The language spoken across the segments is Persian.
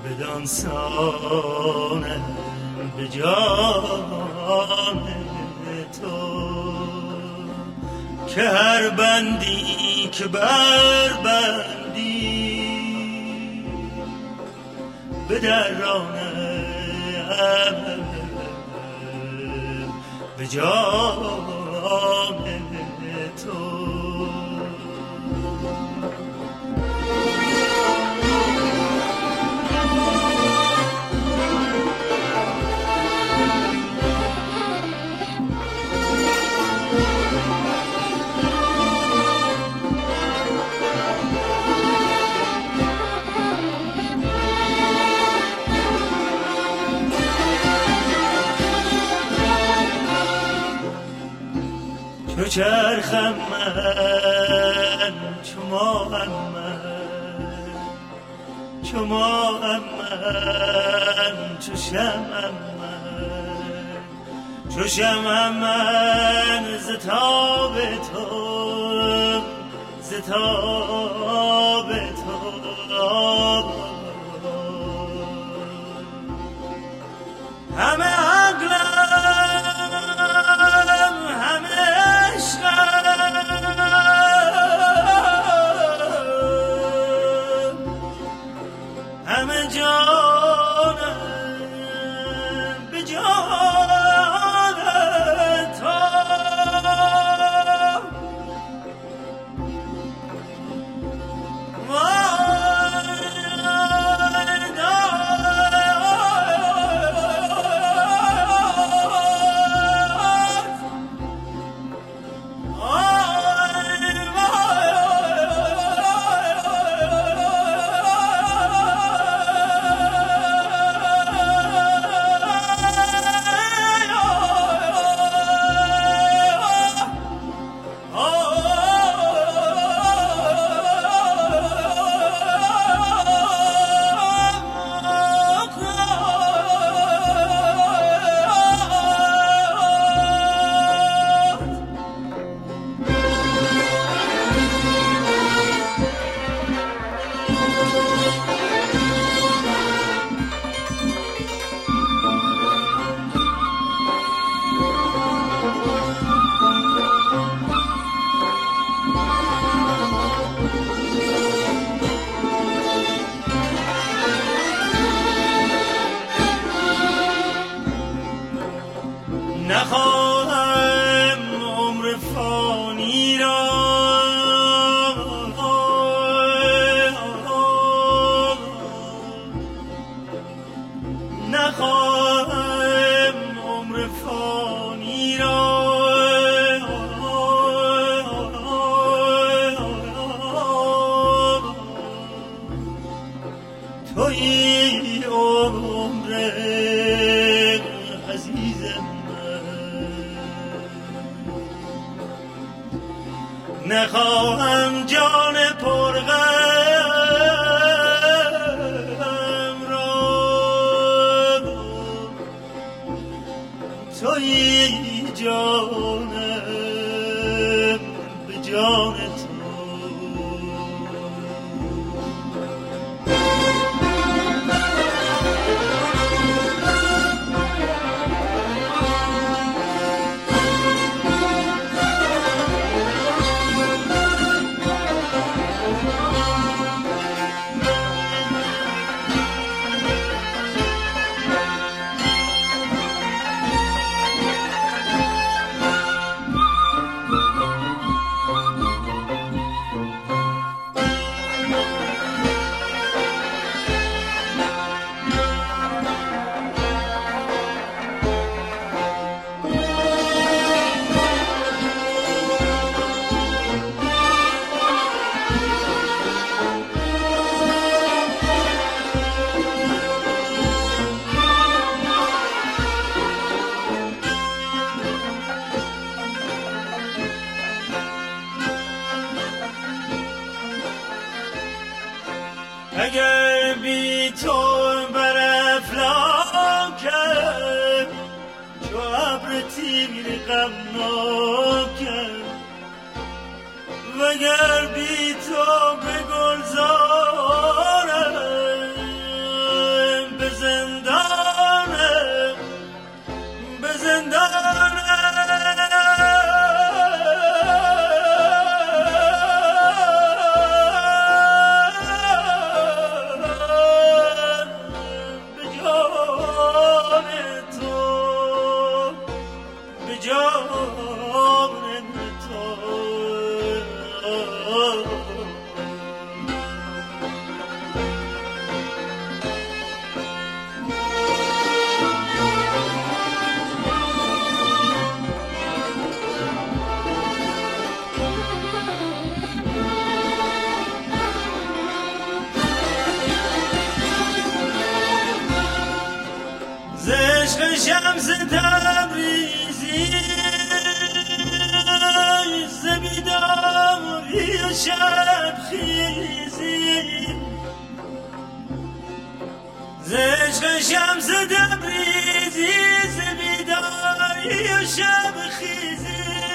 بدانسانم به جان تو که هر بندی که بربندی بدرانم به جان تو. چو چرخم من چو ماهم من چو ماهم من چو شمعم من چو شمعم من ز تاب تو ز تاب تو همه عقلم همه همه جانم به جان تو نخواهم عمر فانی را نخواهم عمر فانی را تویی عمر عزیزم نخواهم جان پرغم را تویی جانم به جان تو. اگر بی تو بر افلاکم چو ابر تیر غمناکم وگر بی تو به گلزارم شمس تبریزی ز بیداری و شب خیزی ز عشق شمس تبریزی ز بیداری و شب خیزی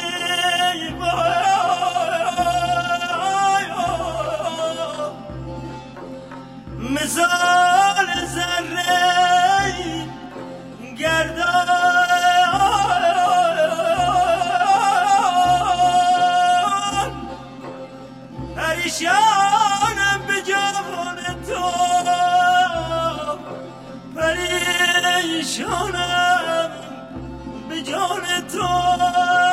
مثال ذره گردان پریشانم به جان تو پریشانم به جان تو